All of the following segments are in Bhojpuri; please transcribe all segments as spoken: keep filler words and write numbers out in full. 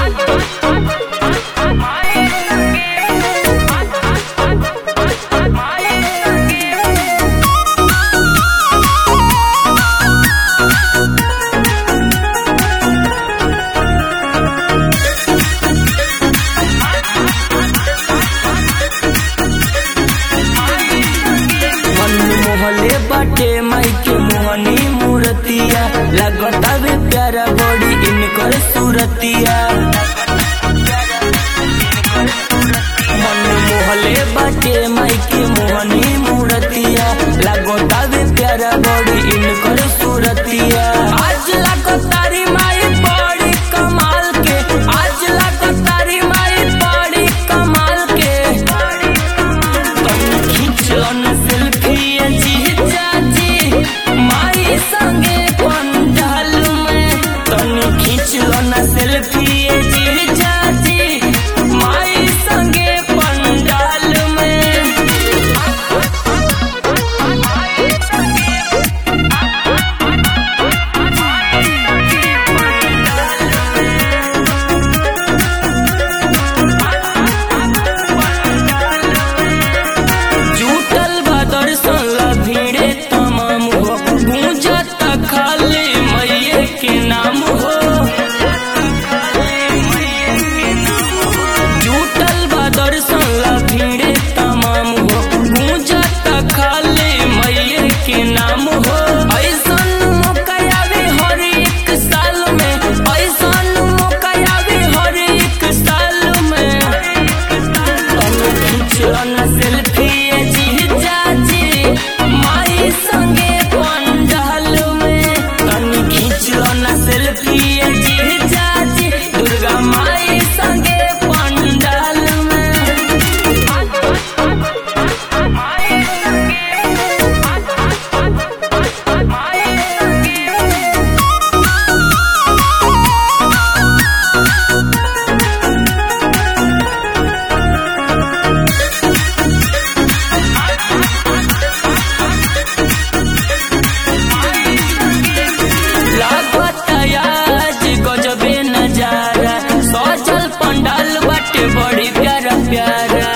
मोहले बाटे माई के मोहनी मूर्तिया लगतावे प्यारा बड़ी इनकर सूरतिया। मन मोहले बाटे माई के मोहनी मूर्तिया लगतावे प्यारा बड़ी इनकर सूरतिया। आज लगतारी माई बड़ी कमाल के, आज लगतारी माई बड़ी कमाल के। तुम खींचो न सेल्फी संगे पंडाल में, तनी खींच लो ना सेल्फी जी चाची माई संगे पंडाल में। जुटल बा दर्शन ला भीड़े तमाम हो, गूंजत खाली मैये के नाम हो। जुटल बा दर्शन ला भीड़े तमाम हो, गूंजत खाली मैये के नाम हो। ऐसन मौका आवे हर एक साल में, ऐसन मौका आवे हर एक साल में। तनी खींचो ना सेल्फी जी चाची माई संगे पंडाल में, तनी खींचो ना सेल्फी जी चाची दुर्गा माई संगे पंडाल में। गजबे नजारा सजल पंडाल बाटे बड़ी प्यारा प्यारा।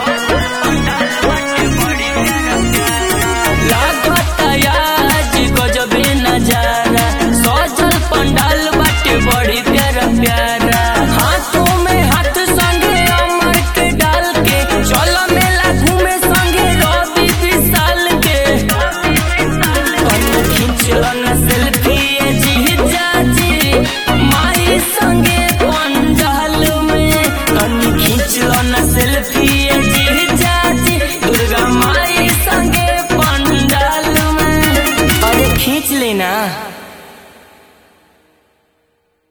लागता आज गजबे नजारा सजल पंडाल बाटे बड़ी प्यारा प्यारा। हाथों में हाथ संगे अमर के डाल के, चलो मेला घूमे संगे रवि विशाल के। तनी खींचो ना सेल्फी जी चाची माई संगे पंडाल में, तनी खींचो ना सेल्फी जी चाची दुर्गा माई संगे पंडाल में। अरे खींच लेना।